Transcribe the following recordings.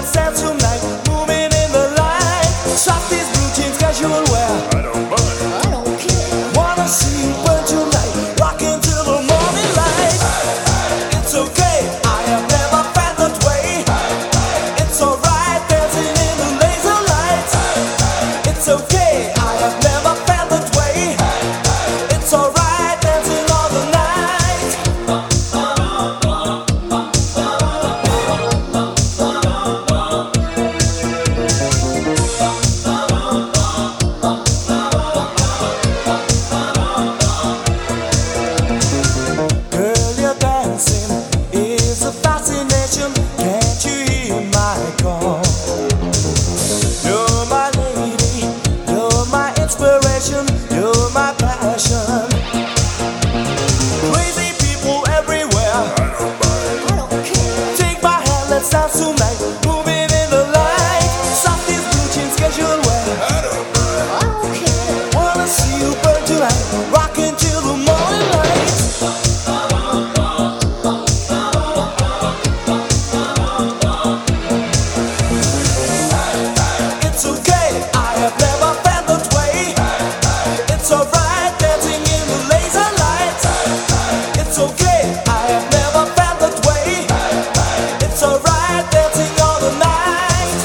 let's dance tonight. Moving in the light. Softies, blue jeans, casual wear. I don't mind. I don't care. Wanna see you burn tonight. Rocking till the morning light. It's okay, I have never felt that way. It's alright dancing in the laser light. It's okay, I have never felt that way. It's alright dancing all the night. Girl, your dancing is a fascination. Can't you hear my call? You're my lady, you're my inspiration, you're my passion. Crazy people everywhere. I don't mind. I don't care. Take my hand, let's dance tonight. Moving in the light. Softies, blue jeans, casual wear. I don't mind. I don't care. Wanna see you burn tonight. Rocking till the morning light. It's okay, I have never felt that way. It's alright dancing in the laser light. It's okay, I have never felt that way. It's alright dancing all the night.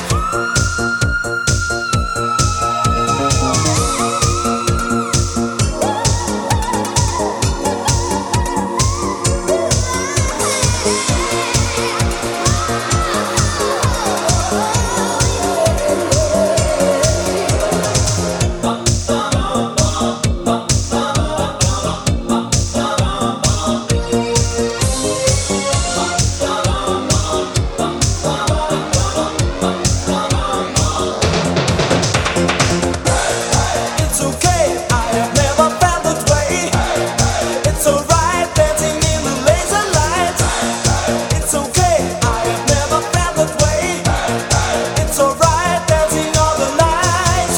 It's okay, I have never felt that way. It's alright dancing in the laser light. It's okay, I have never felt that way. It's alright dancing all the night.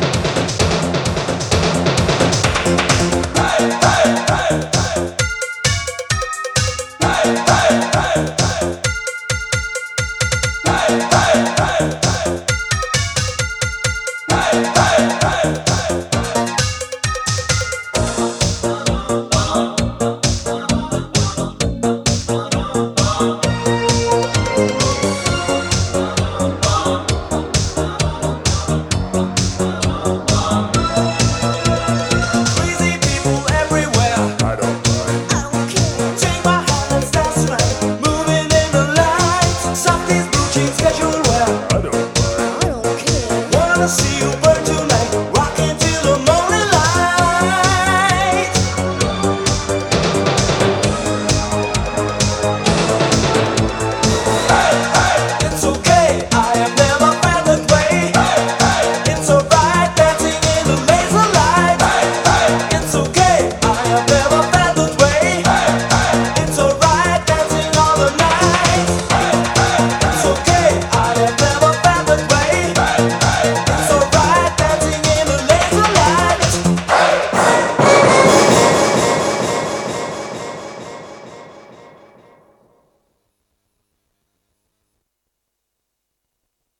Crazy people everywhere. I don't mind. I don't care. Take my hand, let's dance tonight. Moving in the light. Softies, blue jeans, casual wear. I don't mind. I don't care. Wanna see you